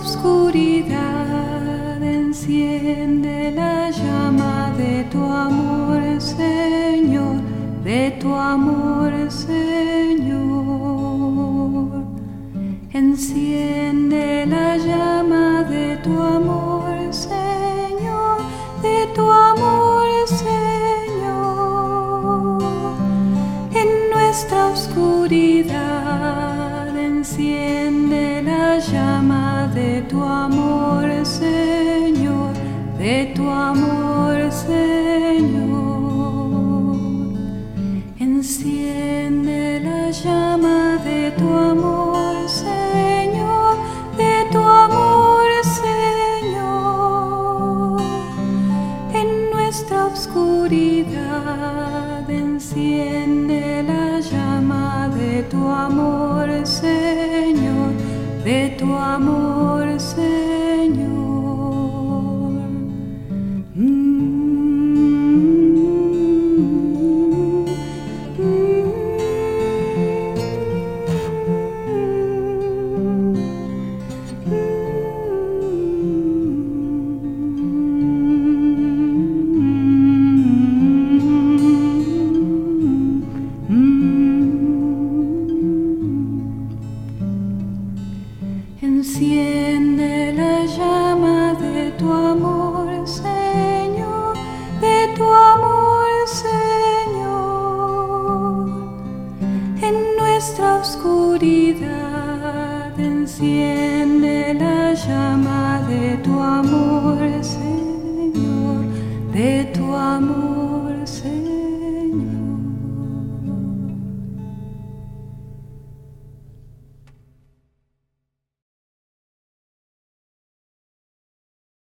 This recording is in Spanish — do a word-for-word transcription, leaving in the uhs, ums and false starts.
oscuridad enciende la llama de tu amor, Señor, de tu amor, Señor. Enciende la llama de tu amor, Señor, de tu amor, Señor. En nuestra oscuridad enciende la llama de tu amor, Señor, de tu amor, Señor. Enciende la llama de tu amor, Señor, de tu amor, Señor. En nuestra oscuridad enciende la llama de tu amor, Señor, de tu amor, Señor. Enciende la llama de tu amor, Señor, de tu amor, Señor. En nuestra oscuridad enciende la llama de tu amor, Señor, de tu amor.